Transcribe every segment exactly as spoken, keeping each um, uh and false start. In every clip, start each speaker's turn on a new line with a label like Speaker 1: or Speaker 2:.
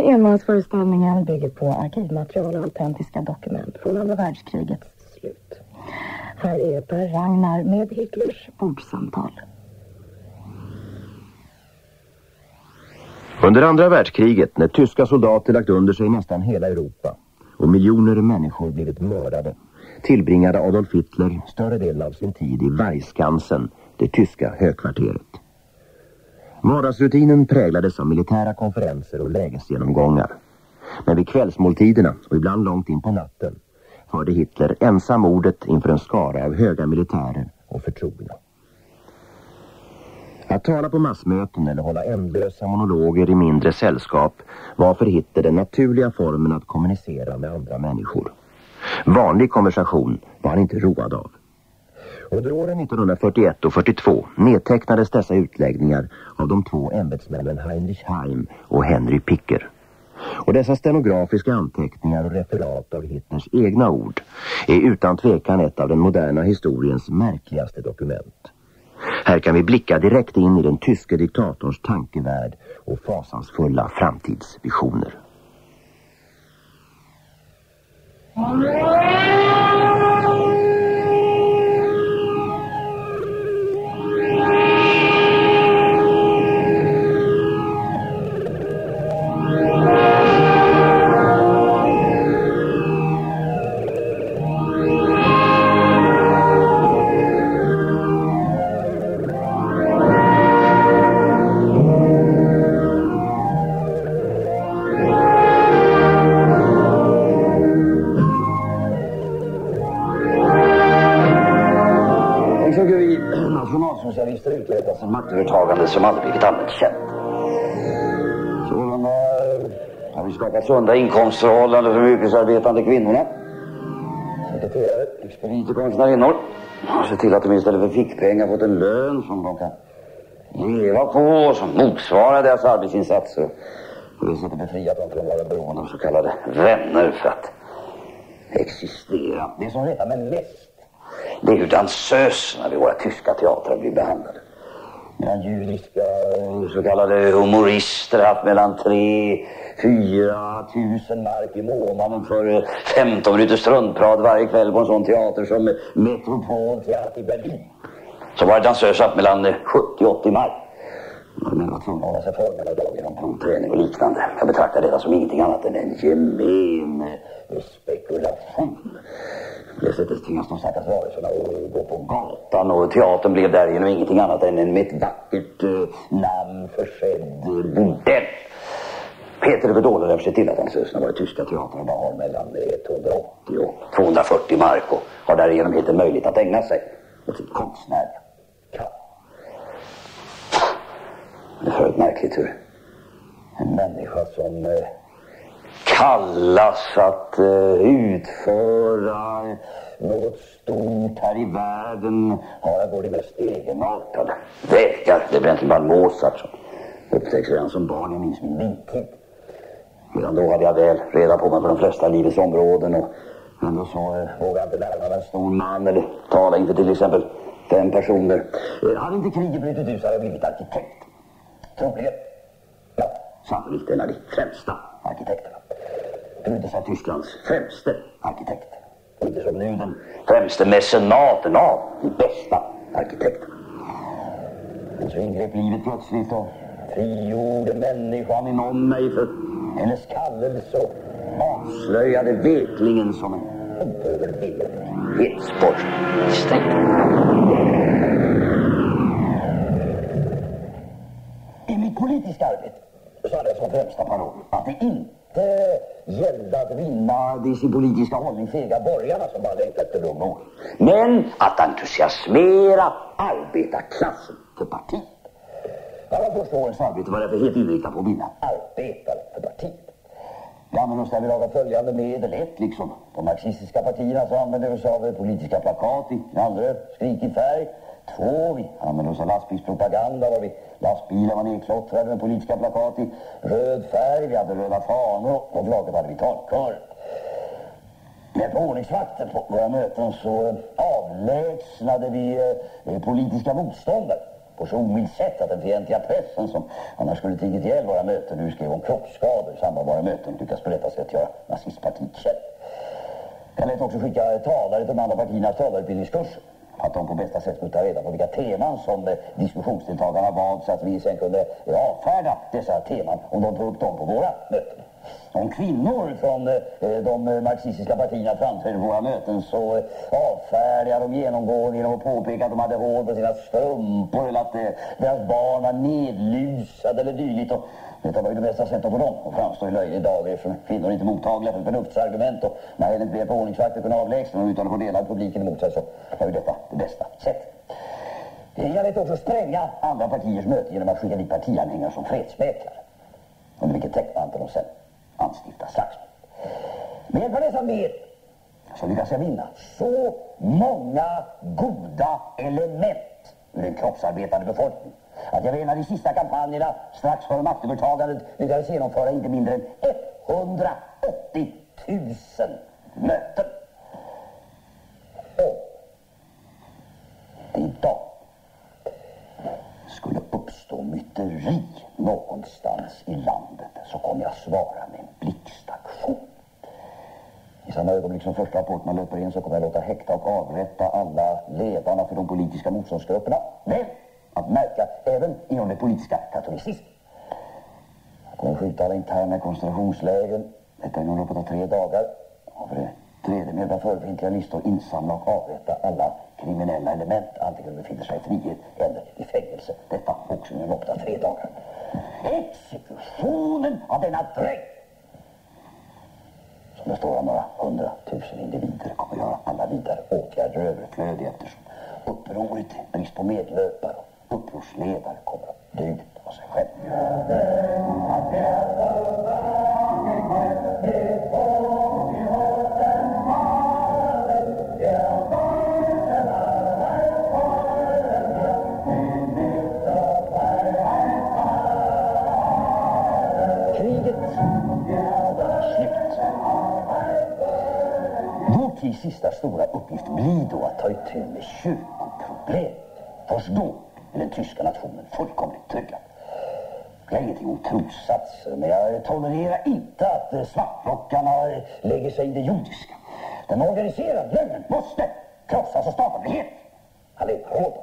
Speaker 1: enmansföreställningen bygger på arkivmaterial och autentiska dokument från andra världskrigets slut. Här är Per Ragnar med Hitlers ordsamtal.
Speaker 2: Under andra världskriget, när tyska soldater lagt under sig nästan hela Europa och miljoner människor blivit mördade, tillbringade Adolf Hitler större delen av sin tid i Vargskansen, det tyska högkvarteret. Vardagsrutinen präglades av militära konferenser och lägesgenomgångar. Men vid kvällsmåltiderna och ibland långt in på natten förde Hitler ensam ordet inför en skara av höga militärer och förtrogna. Att tala på massmöten eller hålla ändlösa monologer i mindre sällskap var för Hitler den naturliga formen att kommunicera med andra människor. Vanlig konversation var han inte road av. Under åren nittonhundrafyrtioett och fyrtiotvå nedtecknades dessa utläggningar av de två ämbetsmännen Heinrich Heim och Henry Picker. Och dessa stenografiska anteckningar och referat av Hitlers egna ord är utan tvekan ett av den moderna historiens märkligaste dokument. Här kan vi blicka direkt in i den tyske diktatorns tankevärld och fasansfulla framtidsvisioner.
Speaker 3: Nationalsocialister utledas en maktövertagande som aldrig blivit allmänt känt. Sålunda har vi skapat sunda inkomstförhållanden för de yrkesarbetande kvinnorna. Sekreterare, expediter, konstnärinnor. Och se till att de istället för fickpengar fått en lön som de kan leva på, som motsvarar deras arbetsinsatser. Och det sätter befriat dem från att vara beroende av så kallade vänner för att existera. Det som retar mig mest, det är hur dansöserna vid våra tyska teatrar blir behandlade. Medan judiska så kallade humorister haft mellan tre, fyra tusen mark i månaden för femton minuters struntprat varje kväll på en sån teater som Metropolteater i Berlin. Så var dansöser haft mellan sjuttio och åttio mark. Men var tvungna att hålla sig formen av dagen om provträning och liknande. Jag betraktar detta som ingenting annat än en gemen spekulation. På det sättet tvingas de stackars varelserna att gå på gatan, och teatern blev därigenom ingenting annat än en med ett vackert uh, namn försedd bordell. Peter Verdole har sett till att dansöserna var i tyska teaterna bara har mellan etthundraåttio och tvåhundrafyrtio mark och har därigenom helt en möjlighet att ägna sig åt sitt konstnärliga kall. Det är för ett märkligt hur en människa som uh, kallas att uh, utföra något stort här i världen har att gå de mest egenartade vägar. Det blir inte bara Mozart som upptäcks redan som barn. Jag minns min vintid. Redan då hade jag väl reda på mig på de flesta livets områden, och ändå så uh, vågade jag inte lära mig en stor man eller tala inför till exempel fem personer. Uh, hade inte kriget brutit ut så hade jag blivit arkitekt. Troligen. Ja, sannolikt en av de främsta arkitekterna. Brydde sig Tysklands främste arkitekt. Inte som nu den främste mecenaten av de bästa arkitekterna. Men så ingrep livet plötsligt och frigjorde människan inom mig för hennes kallelse och avslöjade veklingen som en oövervinnelighetsborgstäng. I mitt politiska arbete så hade jag som främsta paroll att det inte gällde att vinna de sin politiska hållning fega borgarna som bara längtat efter lugn och ordning, men att entusiasmera arbetarklassen för partiet. Alla första årens arbete var därför helt inriktat på att vinna arbetare för partiet. Vi använde oss därvid av följande medel. Ett, liksom de marxistiska partierna, så använde vi oss av politiska plakat i knallröd, skrikig färg. Två, vi använde oss av lastbilspropaganda var vi lastbilar var nedklottrade med politiska plakat i röd färg. Vi hade röda fanor och på laget hade vi talkör. Men på ordningsvakten på våra möten så avlägsnade vi eh, politiska motståndare på så omilt sätt att den fientliga pressen som annars skulle tigit ihjäl våra möten nu skrev om kroppsskador i samband med våra möten lyckas berätta sig att göra nazistpartiet känd. Jag lät också skicka talare till de andra partiernas talarutbildningskurser. Att de på bästa sätt skulle ta reda på vilka teman som eh, diskussionsdeltagarna valt så att vi sen kunde eh, avfärda dessa teman om de tog upp dem på våra möten. Om kvinnor från eh, de marxistiska partierna framträdde på våra möten så eh, avfärdade de genomgående genom att påpeka att de hade hår på sina strumpor eller att eh, deras barn var nedlusade eller dylikt. Och detta var ju det bästa sättet på dem att framstå i löjlig dagar eftersom kvinnor inte mottagliga för förnuftsargument och när hennes blev på ordningsvakter kunde avlägsna dem utan att få dela publiken emot sig så var ju detta det bästa sättet. Jag lät också spränga andra partiers möte genom att skicka dit partianhängare som fredsmäklare. Under vilket täckmantel de sen anstifta slagsmål. Med hjälp av dessa medel så lyckas jag vinna så många goda element ur den kroppsarbetande befolkningen att jag vid en av de sista kampanjerna strax före maktövertagandet lyckades genomföra inte mindre än etthundraåttio tusen möten. Och idag skulle uppstå myteri någonstans i landet så kommer jag svara med en blixtaktion. I samma ögonblick som första rapporterna löper in så kommer jag låta häkta och avrätta alla ledarna för de politiska motståndsgrupperna. Men att märka även inom det politiska katolicismen. Jag kommer skjuta alla interna koncentrationslägen. Detta inom loppet av tre dagar. Och för det tredje med de förefintliga listor insamla och avrätta alla kriminella element. Antingen de befinner sig i frihet eller i fängelse. Detta också inom loppet av tre dagar. Exekutionen av denna dräng som består av några hundratusen individer kommer göra alla vidare åtgärder överflödiga eftersom upproret är brist på medlöpare och upprorsledare kommer att dö ut av sig själv. Vår tids sista stora uppgift blir då att ta itu med kyrkoproblem. Först då är den tyska nationen fullkomligt tryggad. Jag har ingenting om trossatser, men jag tolererar inte att svartrockarna lägger sig i det jordiska. Den organiserade lögnen måste krossas och starta med helt. Allihopa råd.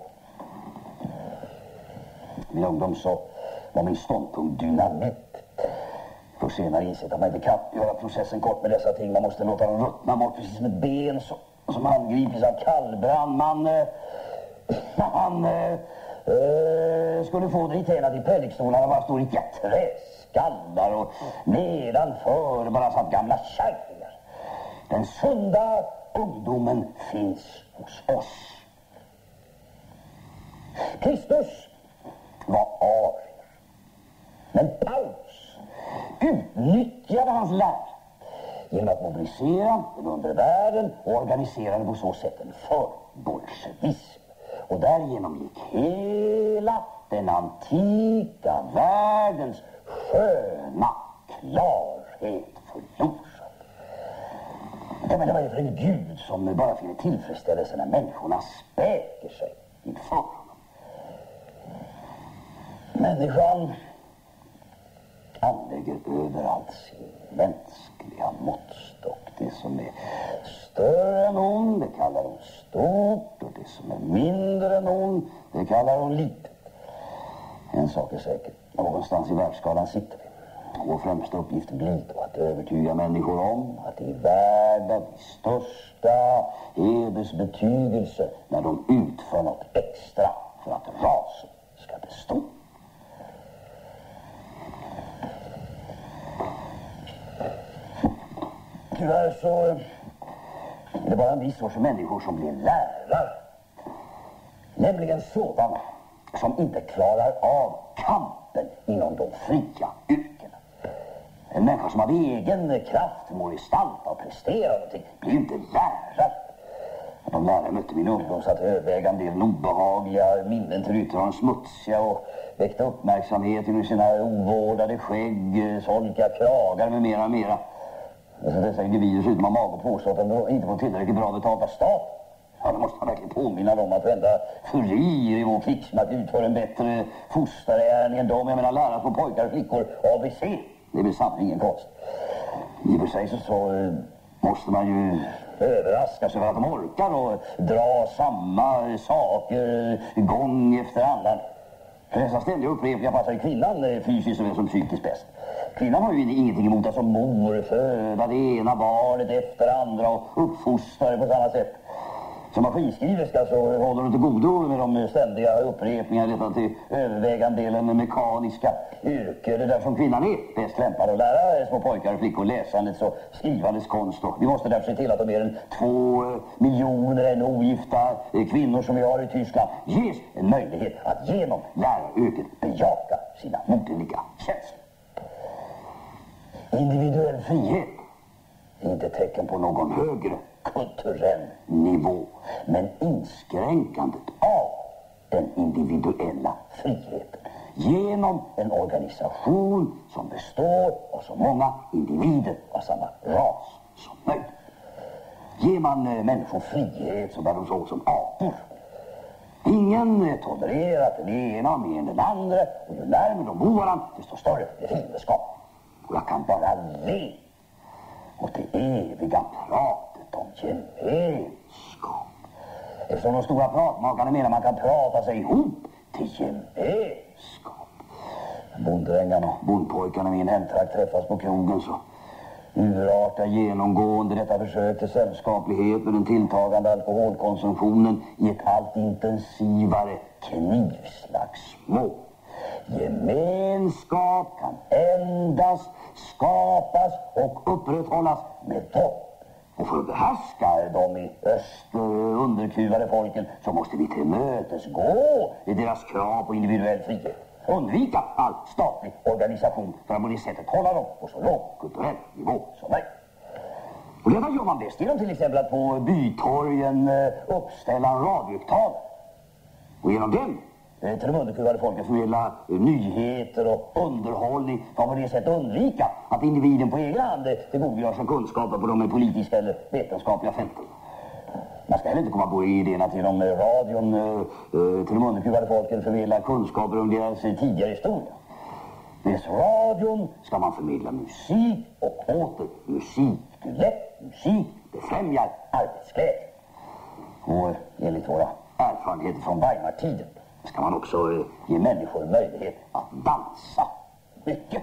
Speaker 3: I min ungdom så var min ståndpunkt dynamit. För senare insett att man inte kan göra processen kort med dessa ting. Man måste låta dem ruttna bort precis som ett ben så, som angripits av kallbrand. Man, eh, man eh, eh, skulle få det dithän att i predikstolarna bara stod riktiga träskallar och nedanför bara satt gamla kärringar. Den sunda ungdomen finns hos oss. Kristus var arier. Men Paulus utnyttjade hans lära genom att mobilisera den undre världen och organisera den på så sätt en förbolsjevism. Och därigenom gick hela den antika världens sköna klarhet förlorad. Ja, men det var ju för en gud som bara finner tillfredsställelse när människorna späker sig inför honom. Människan anlägger överallt sin mänskliga måttstock. Det som är större än hon, det kallar hon stort. Och det som är mindre än hon, det kallar hon litet. En sak är säker. Någonstans i världsskalan sitter vi. Vår främsta uppgift blir då att övertyga människor om att det är värda de största hedersbetygelse när de utför något extra för att rasen ska bestå. Tyvärr så är det bara en viss sorts människor som blir lärare. Nämligen sådana som inte klarar av kampen inom de fria yrkena. En människa som av egen kraft må gestalta och prestera någonting blir inte lärare. De lärare mötte min ungdom så att övervägande delen obehagliga minnen till ytterhållen smutsiga och väckte uppmärksamhet ur sina ovårdade skägg, solka kragar med mera och mera. Så dessa individer förutom av mag och påstått att de inte får tillräckligt bra betalt av staten. Ja, det måste man verkligen påminna om att varenda furir i vår krigsmakt utför en bättre fostergärning än de. Jag menar, lära på pojkar och flickor A B C. Det är väl sannerligen ingen konst. I och för sig så, så eh, måste man ju överraska sig för att de orkar och dra samma saker gång efter annan. För dessa ständiga upprepningar passar ju kvinnan fysiskt såväl som psykiskt bäst. Kvinnan har ju ingenting emot att som mor föda det ena barnet efter andra och uppfostra det på samma sätt. Som maskinskriverska så håller du inte godo med de ständiga upprepningar detta till övervägande delen mekaniska yrke. Det där som kvinnan är bäst lämpad att lära små pojkar och flickor läsandets och skrivandets konst. Då. Vi måste därför se till att de mer än två miljoner ännu ogifta kvinnor som vi har i Tyskland ges en möjlighet att genom läraryrket bejaka sina moderliga känslor. Individuell frihet är inte tecken på någon högre kulturell nivå, men inskränkandet av den individuella friheten genom en organisation som består av så många individer av samma ras som möjligt. Ger man människor frihet så bär de så som apor. Ingen tolererar att den ena mer än den andra, och ju närmare de bor varandra desto större är fiendskap. Och jag kan bara le åt det eviga pratet om gemenskap. Eftersom de stora pratmakarna menar man kan prata sig ihop till gemenskap. Bonddrängarna och bondpojkarna i min hemtrakt träffas på krogen så urartar genomgående detta försök till sällskaplighet med den tilltagande alkoholkonsumtionen i ett allt intensivare knivslagsmål. Gemenskap kan endast skapas och upprätthållas med dem. Och för att behärska de i öst underkuvade folken så måste vi tillmötesgå i deras krav på individuell frihet. Undvika all statlig organisation för att på det sättet hålla dem på så låg kulturell nivå som möjligt. Och detta gör man bäst genom till exempel att på bytorgen uppställa en radioupptagare. Och genom den till de underkuvade folket förmedla nyheter och underhållning för att på det sättet undvika att individen på egen hand tillgodogör sig kunskaper på de politiska eller vetenskapliga fälten. Man ska heller inte komma på idén att genom radion till de underkuvade folket förmedla kunskaper om deras tidigare historia. Med radion ska man förmedla musik och åter musik. Lätt musik befrämjar arbetsglädje. Och enligt våra erfarenheter från Weimartiden ska man också ge människor möjlighet att dansa mycket.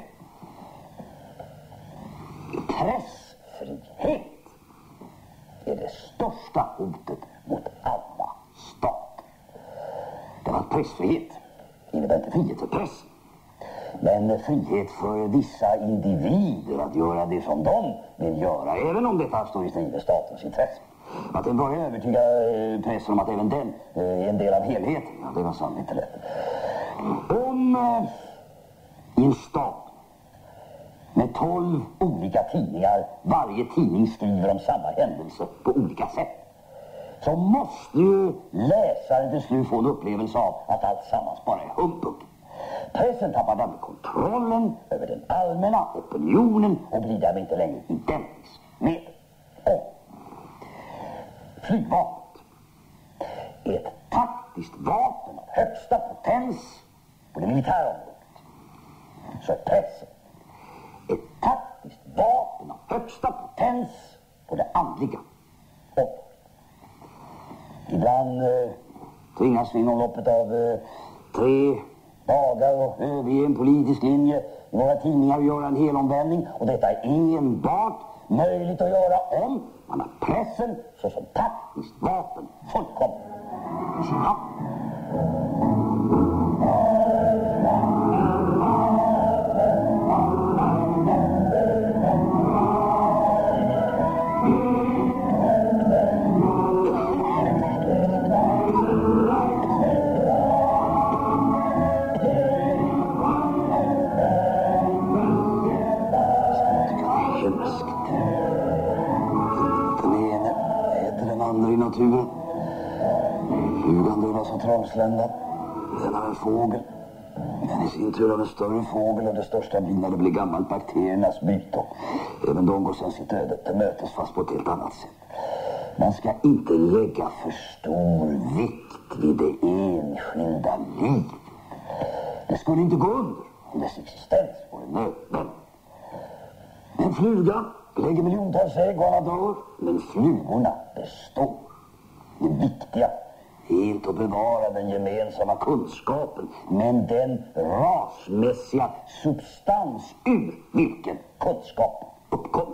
Speaker 3: Pressfrihet är det största hotet mot alla stater. Det var pressfrihet innebär inte frihet för pressen, men frihet för vissa individer att göra det som de vill göra, även om detta står i strid med statens intresse. Att den börjar övertyga pressen om att även den är en del av helheten, ja, det var sannolikt inte lätt. Om i en stad med tolv olika tidningar, varje tidning skriver om samma händelse på olika sätt, så måste ju läsaren till slut få en upplevelse av att allt sammans bara är humbug. Pressen tappar därmed kontrollen över den allmänna opinionen och blir därmed inte längre identisk med den. Flygvapnet är ett taktiskt vapen av högsta potens på det militära området. Så är pressen ett taktiskt vapen av högsta potens på det andliga området. Ibland eh, tvingas vi inom loppet av eh, tre dagar och överge en politisk linje i våra tidningar och göra en helomvändning. Och detta är enbart möjligt att göra om man har pressen såsom taktiskt vapen fullkomligt i sin hand. I naturen. Flugan dödas av trollsländan. Den av en fågel. Den i sin tur av en större fågel, och det största blir när det blir gammalt bakteriernas byte. Även de går sen sitt öde till mötes, fast på ett helt annat sätt. Man ska inte lägga för stor vikt vid det enskilda liv. Det skulle inte gå under om dess existens vore nödvändig. En fluga lägger miljontals ägg och alla dör, men flugorna består. Det viktiga är inte att bevara den gemensamma kunskapen, men den rasmässiga substans ur vilken kunskap uppkommer.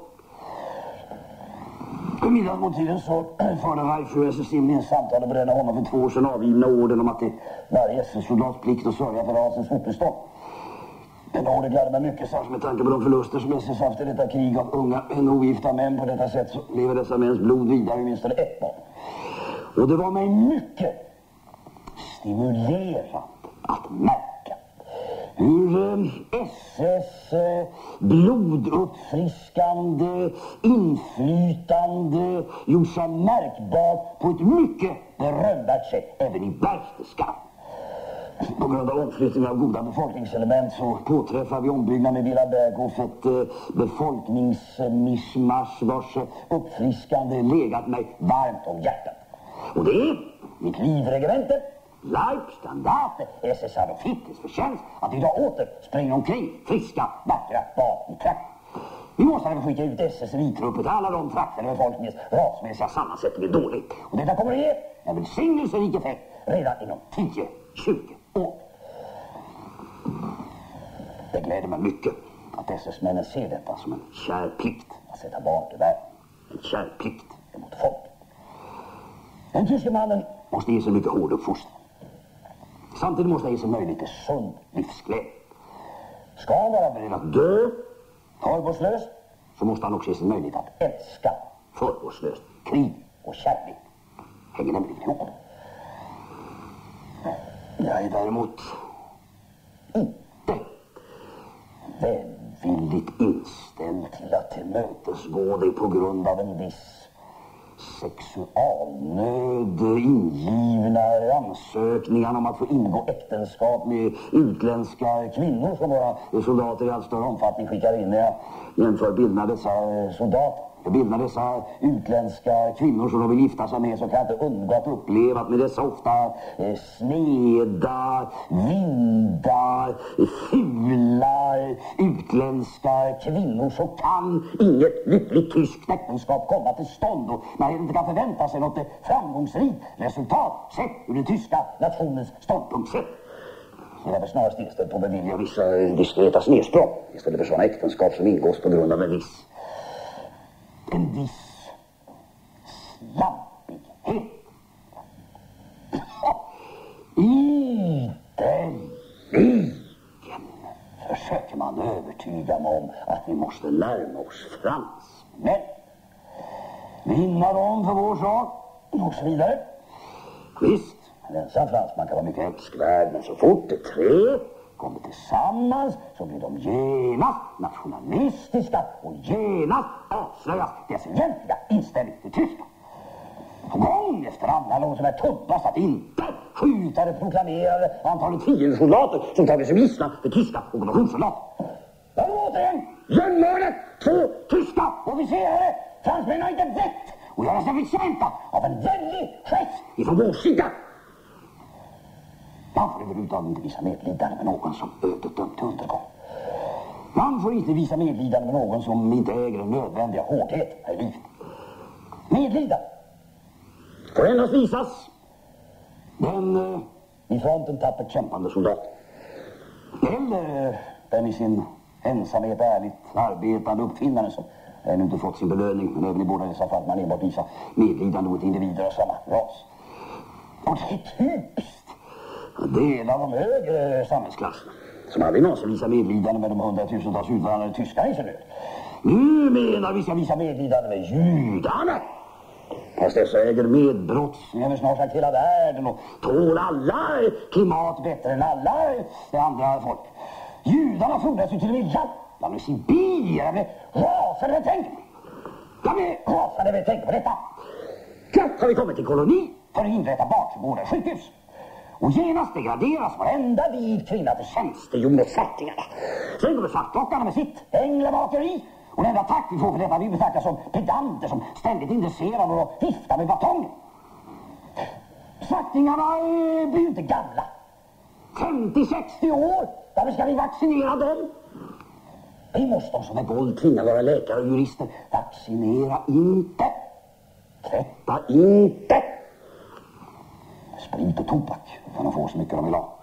Speaker 3: På middagsmåltiden så förde Rajfru S S Simlin samtal och bränna honom för två år sedan avgivna orden om att det varje S S-soldats plikt att sörja för rasens fortbestånd. Den orden gladde mig mycket, särskilt med tanke på de förluster som S S haft i detta krig av unga än ogifta män. På detta sätt så lever dessa mäns blod vidare i minst ett barn. Och det var mig mycket stimulerande att märka hur eh, S S eh, bloduppfriskande inflytande gjort sig märkbart på ett mycket berömvärt sätt även i Berchtesgaden. På grund av omflyttning av goda befolkningselement så påträffar vi ombyggnad med Villa Berghof ett eh, befolkningsmischmasch vars uppfriskande legat mig varmt om hjärtat. Och det är mitt livregemente, Leibstandarte, S S R och Fittes förtjänst att idag åter springer omkring friska, vackra barn i trakten. Vi måste även skicka ut S S elittrupper till alla de trakter där befolkningens rasmässiga sammansättning är dålig. Och detta kommer att ge en välsignelserik effekt redan inom tio till tjugo år. Det gläder mig mycket att S S-männen ser detta som en kär plikt att sätta barn till världen. En kär plikt emot folk. Den tyske mannen måste ge sig mycket hård uppfostran. Samtidigt måste han ge sig möjlighet till sund livsglädje. Ska han vara beredd att dö förbehållslöst, så måste han också ge sig möjlighet att älska förbehållslöst. Krig och kärlek hänger nämligen ihop. Jag är däremot inte välvilligt inställd till att tillmötesgå dig på grund av en viss sexualnöd ingivna ansökningar om att få ingå äktenskap med utländska kvinnor som våra soldater i allt större omfattning skickar in. När jag jämför bilderna dessa soldater, jag bildar dessa utländska kvinnor som de vill gifta sig med, så kan jag inte undgå att uppleva att med dessa ofta eh, sneda, vinda, fula utländska kvinnor så kan inget lyckligt tyskt äktenskap komma till stånd, och man inte kan förvänta sig något framgångsrikt resultat sett ur den tyska nationens ståndpunkt sett. Jag är väl snarast inställd på att bevilja vissa diskreta snedsprång istället för sådana äktenskap som ingås på grund av en viss en viss slampighet. Ideligen försöker man övertyga mig om att vi måste närma oss fransmän, vinna dem för vår sak och så vidare. Visst, en ensam fransman kan vara mycket älskvärd, men så fort det tre kommer tillsammans så blir de genast nationalistiska och genast avslöjas deras egentliga inställning till Tyskland. På gång efter annan någon som är tubbast att inte skjuta det proklamerade antalet fiendesoldater som tagit sig gisslan för tyska ockupationssoldater. Där återigen, jämnmördet, två tyska officerare. Fransmännen har inte vett och göra sig förtjänta av en väldig gest ifrån vår sida. Man får överhuvudtaget inte visa medlidande med någon som ödet dömt till undergång. Man får inte visa medlidande med någon som inte äger den nödvändiga hårdhet här i livet. Medlidande får endast visas den uh, i fronten tappert kämpande soldat. Eller uh, den i sin ensamhet ärligt arbetande uppfinnaren som ännu inte fått sin belöning, men även i båda dessa fall man enbart visar medlidande mot individer av samma ras. Och det är typiskt. Delar av de högre samhällsklasserna som aldrig någonsin visar medlidande med de hundratusentals utvandrade tyskarna i sin nöd. Nu menar vi ska visa medlidande med judarna. Fast dessa äger medbrottslingar med snart sagt hela världen och tål alla klimat bättre än alla andra folk. Judarna frodas ju till och med i Japan och Sibir. Jag blir rasande när jag tänker. Jag blir rasande när jag tänker på detta. Klart har vi kommit till koloni för att inrätta barnsjukvård och sjukhus. Och genast degraderas varenda vid kvinna till tjänstehjon och fattingarna. Sen kommer svartklockarna med sitt änglamakeri Och den enda tack vi får för detta vi betraktas som pedanter som ständigt intresserade och viftar med batongen. Svartingarna eh, blir ju inte gamla. femtio sextio år. Varför ska vi vaccinera dem? Vi måste som med våld tvinga våra läkare och jurister. Vaccinera inte. Tvätta inte. Sprit och tobak. För de får så mycket de vill ha.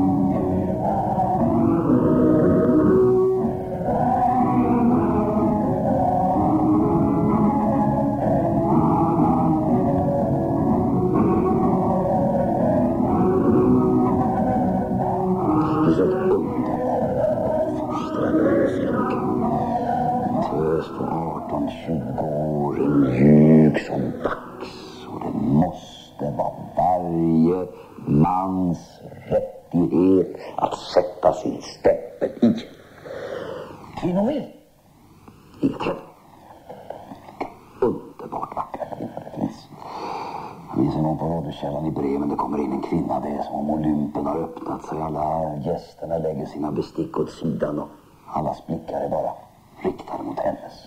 Speaker 3: Det är så underbart fostrande flicka. En tös på arton tjugo år, en mjuk som vax. Och det måste vara varje mans rättighet att sätta sin stämpel i. Kvinnor i ett hem. Underbart vackra kvinnor det finns. Jag minns en gång på Rådhuskällan i Bremen. Det kommer in en kvinna. Det är som om Olympen har öppnat sig. Alla gästerna lägger sina bestick åt sidan och allas blickar är bara riktade mot hennes.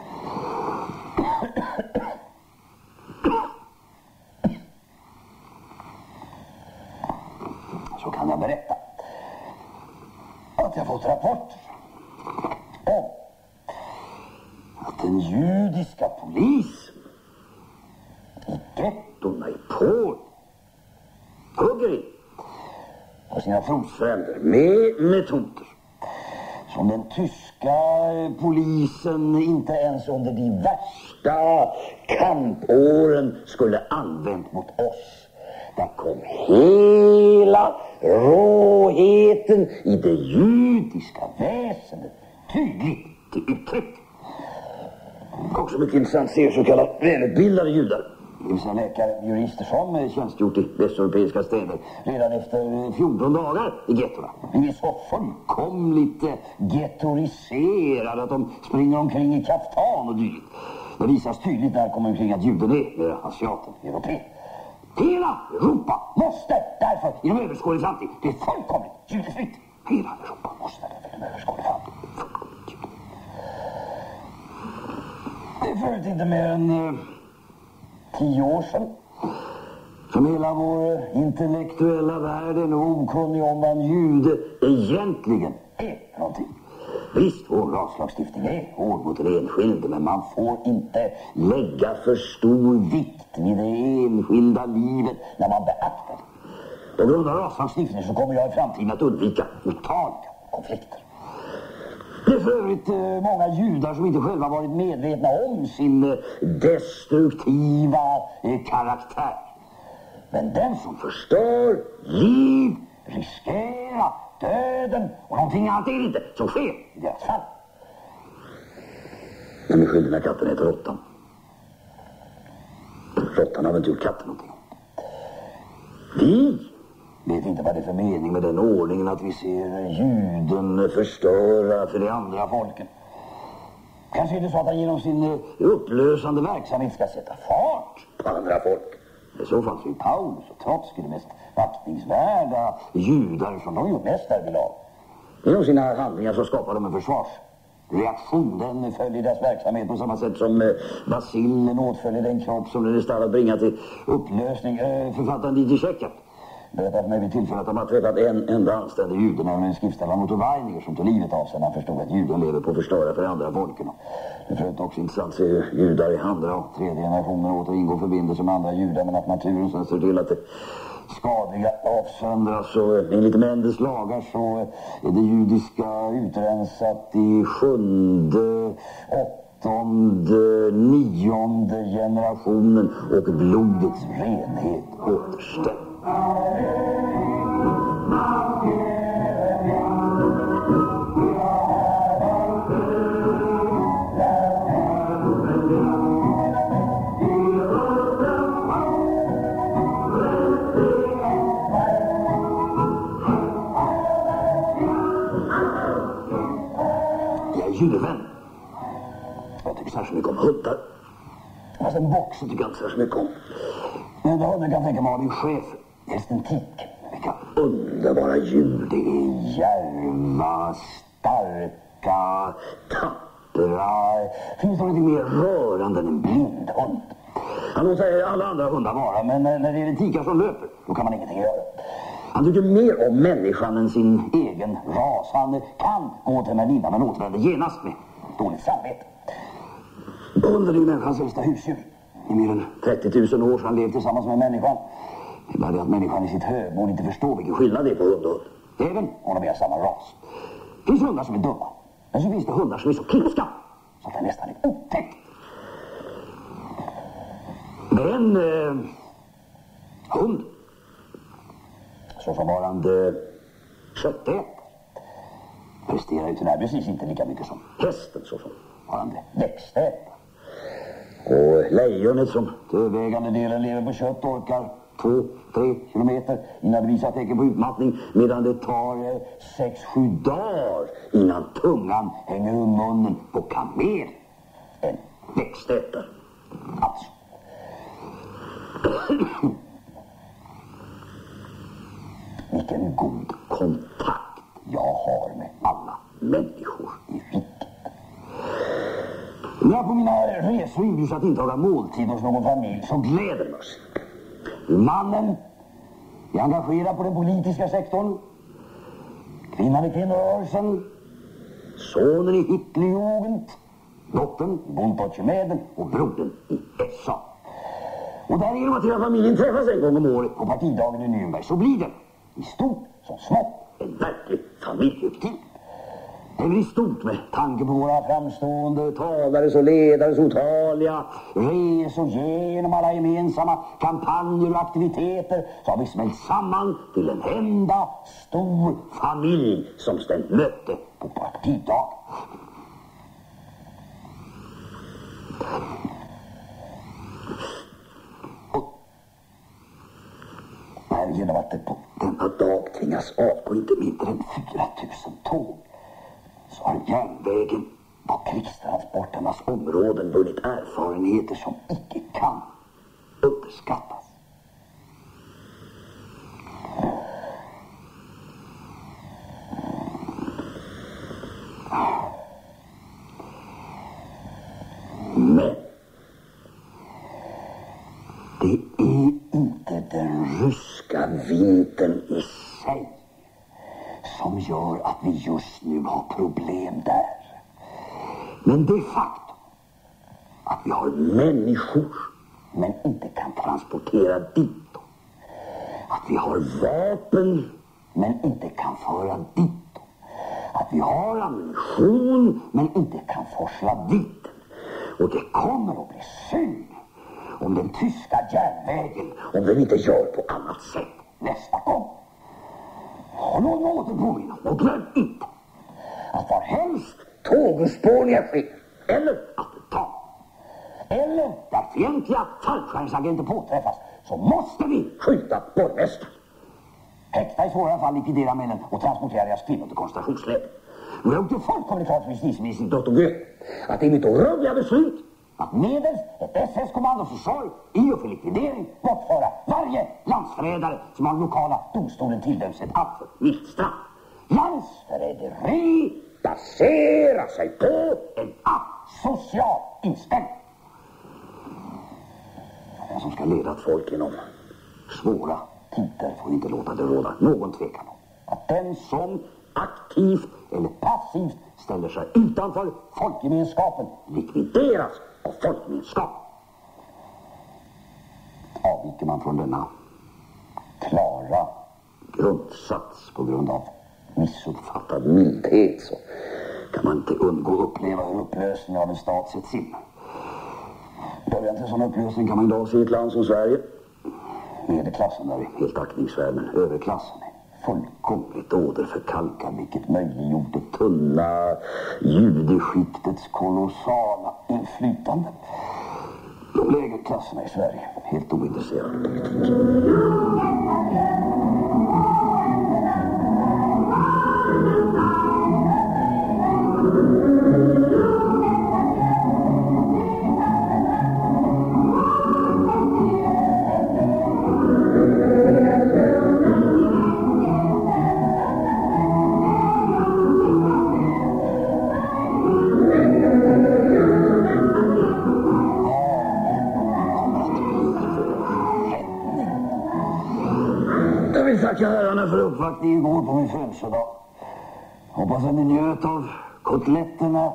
Speaker 3: Så kan jag berätta att jag fått rapport om att den judiska polisen i gettorna i Polen hugger in på sina trosfränder med metoder som den tyska polisen inte ens under de värsta kampåren skulle använt mot oss. Där kom hela råheten i det judiska väsendet tydligt till uttryck. Också mycket intressant ser så kallade välutbildade judar. Det vill säga läkare, jurister som tjänstgjort i västeuropeiska städer redan efter fjorton dagar i gettorna. De är så fullkomligt gettoriserade att de springer omkring i kaftan och dyrt. Det visas tydligt när de kommer omkring att juden är mer asiaten, europé. Hela Europa måste därför inom överskådlig framtid bli fullkomligt judefritt. Hela Europa måste därför inom överskådlig framtid fullkomligt judefritt. Det är förut inte mer än eh, tio år sedan som hela vår intellektuella värld är nog okunnig om vad en jude egentligen är någonting. Visst, vår raslagstiftning är hård mot den enskilde, men man får inte lägga för stor vikt vid det enskilda livet när man beaktar det. På grund av raslagstiftningen så kommer jag i framtiden att undvika otaliga konflikter. Det är för övrigt många judar som inte själva varit medvetna om sin destruktiva karaktär. Men den som förstör liv riskerar döden och någonting annat är det inte som sker i deras fall. De är skyldiga när katten heter råttan. Råttan har väl inte gjort katten någonting. Vi vet inte vad det är för mening med den ordningen att vi ser juden förstöra för de andra folken. Kanske är det så att han genom sin upplösande verksamhet ska sätta fart på andra folk. I så fall så är Paulus och Trotskij de mest vaktningsvärda judar som de gjort mest därvidlag. Genom sina handlingar så skapar de en försvarsreaktion. Den följer deras verksamhet på samma sätt som bacillen åtföljer den kropp som den är stad att bringa till upplösning. Författaren Didi Tjeckov berättade för mig vid tillfället att de har träffat en enda anständig jude när en skriftställare mot Weininger som tog livet av sig när han förstod att juden lever på att förstöra för andra folken. Det är förut också intressant att se judar i andra och tredje generationer åter ingår förbindelser med andra judar, men att naturen sen ser till att det skadliga avsöndras och enligt Mendes lagar så är det judiska utrensat i sjunde, åttonde, nionde generationen och blodets renhet återställd. Judevän. Jag tycker särskilt mycket om hundar. Fast en boxer tycker jag inte särskilt mycket om. Men då kan jag tänka mig att min chef helst en tik. Vilka underbara djur. Det är djärva, starka, Bra. Finns det något mer rörande än en blindhund? Han låter alla andra hundar vara, men när det är en tikar som löper, då kan man ingenting göra. Han tycker mer om människan än sin egen ras. Han kan gå till Medina men återvänder genast med dåligt samvete. Hunden är ju människans äldsta husdjur. I mer än trettio tusen år så han levt tillsammans med människan. Det är bara det att människan i sitt högmod inte förstår vilken skillnad det är på hund och hund. Även om de är samma ras. Det finns hundar som är dumma. Men så finns det hundar som är så klipska så att det nästan är otäckt. Men eh, hund så som varande köttätare presterar ju tyvärr precis inte lika mycket som hästen så som varande växtätare. Och lejonet som till övervägande delen lever på kött orkar två, tre kilometer innan det visar tecken på utmattning, medan det tar eh, sex, sju dagar innan tungan hänger ur munnen på kamel. En växtätare. Alltså. Vilken god kontakt jag har med alla människor i riket. När jag på mina resor inbjuds att intaga måltid hos någon familj så gläder mig. Mannen är engagerad på den politiska sektorn. Kvinnan i kvinnorörelsen. Sonen i Hitlerjugend. Dottern i Bondtotchemäden och brodern i S A. Och där genom att hela familjen träffas en gång om året på partidagen i Nürnberg så blir det i stort som smått en verklig familjehögtid. Det blir stort med tanke på våra framstående talares och ledares otaliga resor genom alla gemensamma kampanjer och aktiviteter, så har vi smält samman till en enda stor familj som ställt möte på partidagen. Genom att det på denna dag tvingas avgå inte mindre än fyra tusen tåg, så har järnvägen på krigstransporternas områden vunnit erfarenheter som icke kan underskattas. Men det är inte den ryska vintern i sig som gör att vi just nu har problem där. Men det faktum att vi har människor men inte kan transportera dit dem. Att vi har vapen men inte kan föra dit dem. Att vi har ammunition men inte kan forsla dit den. Och det kommer att bli synd om den tyska järnvägen, om den inte gör på annat sätt nästa gång. Och låt mig åter påminna, och glöm inte att var helst tågurspårningar sker, eller attentat, eller där fientliga fallskärmsagenter påträffas, så måste vi skjuta borgmästaren. Häkta i svåra fall, likvidera männen och transportera deras kvinnor till koncentrationsläger. Nu har jag gjort det fullkomligt klart för justitieministern Dotto Gö att det är mitt orubbliga beslut att medels ett S S-kommando försorg i och för likvidering bortföra varje landsförrädare som av lokala domstolen tilldöms ett alltför milt straff. Landsförräderi baserar sig på en asocial inställning. Den som ska leda ett folk genom svåra tider får inte låta det råda någon tvekan om att den som aktivt eller passivt ställer sig utanför folkgemenskapen likvideras av folkgemenskap. Avviker man från denna klara grundsats på grund av missuppfattad mildhet, så kan man inte undgå att uppleva hur upplösningen av en stat sätts in. Början till en sån upplösning kan man idag se i ett land som Sverige. Medelklassen där är helt aktningsvärd, men överklassen är fullkomligt åderförkalkad, vilket möjliggjorde tunna judeskiktets kolossala inflytande. De lägre klasserna i Sverige helt ointresserade av politik. tacka herrarna för uppvaktningen igår på min födelsedag. Hoppas att ni njöt av kotletterna,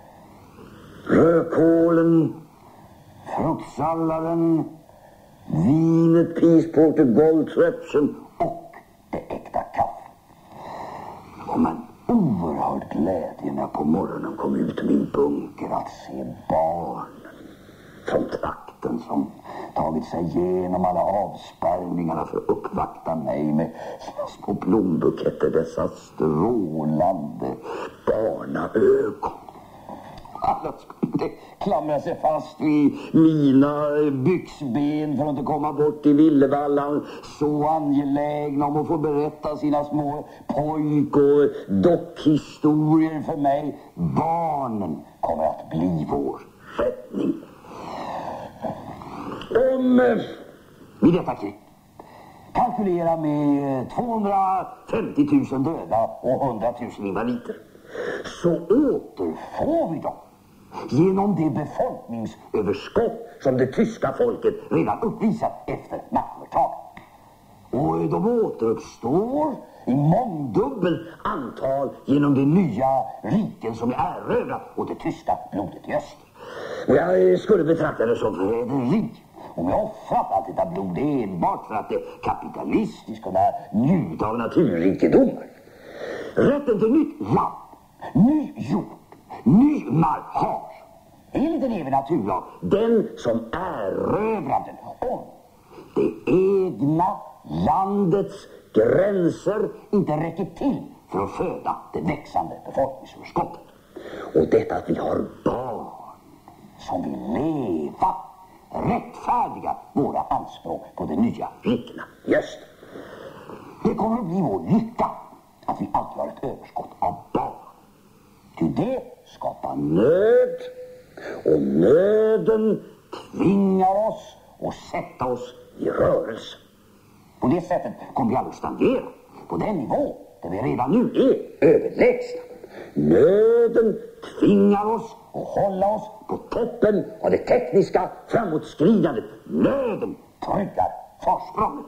Speaker 3: rödkålen, fruktsalladen, vinet, peaceporter, goldtrepsen och det äkta kaffe. Och man oerhörd glädje när jag på morgonen kom ut ur min bunker att se barnen från trakten som tagit sig igenom alla avspärrningarna för att uppvakta mig med små blombuketter, dessa strålande barnaögon. Alla skulle klamra sig fast vid mina byxben för att inte komma bort i Villevallan, så angelägna om att få berätta sina små pojk- och dockhistorier för mig. Barnen kommer att bli vår räddning. Om eh, vid detta krig kalkylera med tvåhundrafemtio tusen döda och hundratusen invalider, så återfår vi dem genom det befolkningsöverskott som det tyska folket redan uppvisat efter maktövertaget. Och de återuppstår i mångdubbelt antal genom det nya riken som är erövrat och det tyska blodet i öster. Och jag skulle betrakta det som förräderi om jag offrat allt detta blod enbart för att det kapitalistiskt kunna njuta av naturrikedomar. Rätten till nytt land, ny jord, ny mark har enligt en evig naturlag den som erövrar den, om det egna landets gränser inte räcker till för att föda det växande befolkningsöverskottet. Och detta att vi har barn som vill leva, rättfärdiga våra anspråk på de nya rikena i öster. Det kommer att bli vår lycka att vi alltid har ett överskott av barn. Ty det skapar nöd, och nöden tvingar oss att sätta oss i rörelse. På det sättet kommer vi aldrig stagnera på den nivå där vi redan nu är överlägsna. Nöden tvingar oss att hålla oss på toppen av det tekniska framåtskridandet. Nöden tryggar försprånget.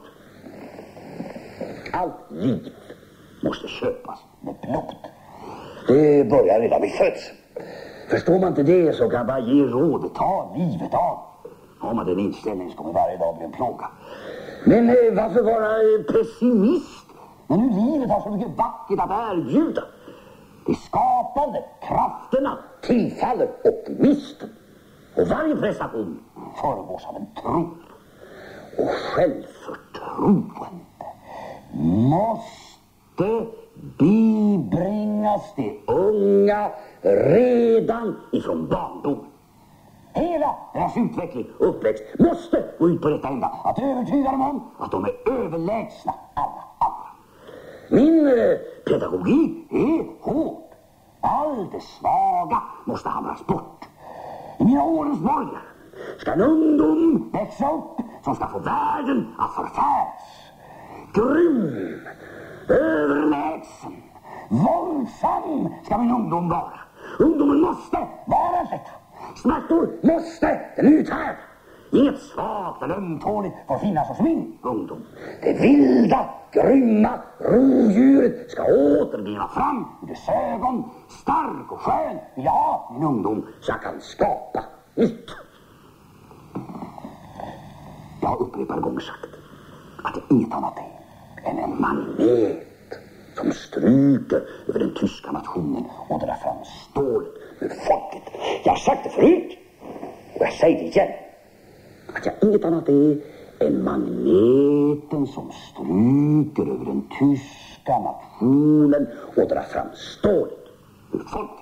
Speaker 3: Allt liv måste köpas med blod. Det börjar redan vid födseln. Förstår man inte det så kan bara ge råd. Ta livet av. Har man den inställningen så kommer varje dag bli en plåga. Men eh, varför vara pessimist när nu livet har så mycket vackert att erbjuda? De skapande krafterna tillfaller optimisten. Och varje prestation föregås av en tro. Och självförtroende måste bibringas de unga redan ifrån barndom. Hela deras utveckling och uppväxt måste gå ut på detta enda, att övertyga dem om att de är överlägsna alla andra. Min eh, pedagogik är hård. All det svaga måste hamras bort. I mina årens borgar ska en ungdom växa upp som ska få världen att förfäras. Grym, överlägsen, våldsam ska min ungdom vara. Ungdomen måste vara detta. Smärtor måste den uthärda. Inget svagt eller ömtåligt får finnas hos min ungdom. Det vilda, grymma rovdjuret ska återbliva fram ur dess ögon. Stark och skön vill jag ha min ungdom så jag kan skapa nytt. Jag har upprepade gånger sagt att det är inget annat är än en magnet som stryker över den tyska nationen och drar fram stålet ur folket. Jag har sagt det förut och jag säger det igen. Att jag inget annat är än magneten som stryker över den tyska nationen och drar fram stålet ur folket.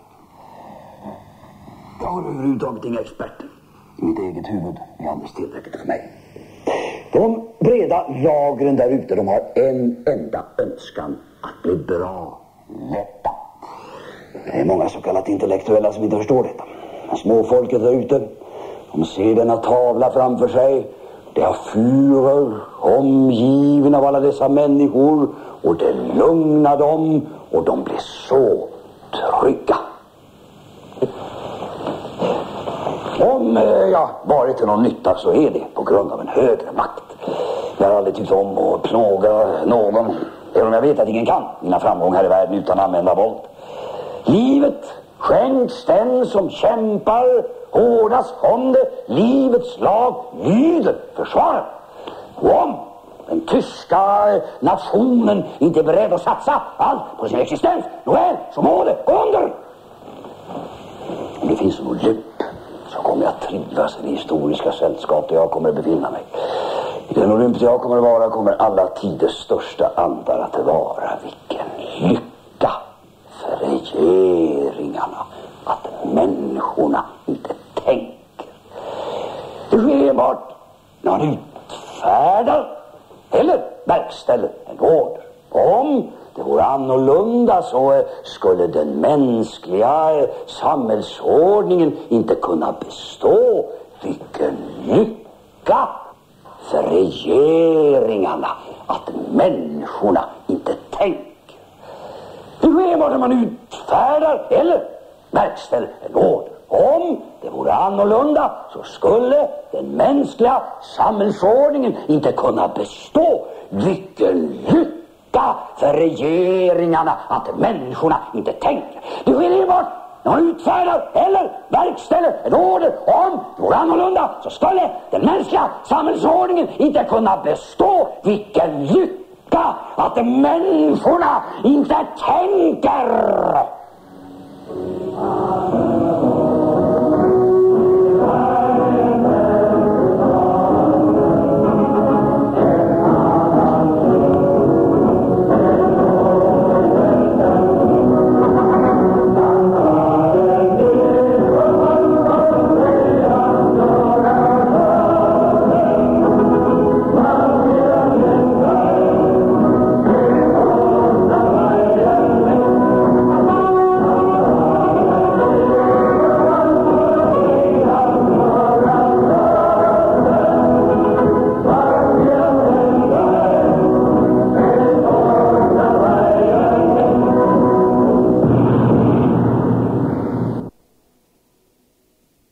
Speaker 3: Jag har överhuvudtaget inga experter. I mitt eget huvud är alldeles tillräckligt för mig. De breda lagren där ute, de har en enda önskan: att bli bra, lätta. Det är många så kallat intellektuella som inte förstår detta. Småfolket där ute, de ser denna tavla framför sig. Det har fyrer omgiven av alla dessa människor, och det lugnar dem och de blir så trygga. Om jag varit till någon nytta så är det på grund av en högre makt. Jag har aldrig tyckt om att plåga någon, även om jag vet att ingen kan mina framgångar i världen utan att använda våld. Livet skänks den som kämpar hårdast om det. Livets lag lyder försvaret. Och om den tyska nationen inte är beredd att satsa allt på sin existens, nåväl, så må det gå under. Om det finns någon lupp så kommer jag trivas i det historiska sällskap där jag kommer att befinna mig. I den Olympia jag kommer att vara kommer alla tiders största andar att vara. Vilken lycka för regeringarna att människorna inte tänker. Det sker enbart när man utfärdar eller verkställer en order. Om det vore annorlunda så skulle den mänskliga samhällsordningen inte kunna bestå. Vilken lycka för regeringarna att människorna inte tänker. Det sker bara när man utfärdar eller verkställer en order. Om det vore annorlunda så skulle den mänskliga samhällsordningen inte kunna bestå. Vilken lycka för regeringarna att människorna inte tänker. Det sker enbart när man utfärdar eller verkställer en order. Om det vore annorlunda så skulle den mänskliga samhällsordningen inte kunna bestå. Vilken lycka att människorna inte tänker.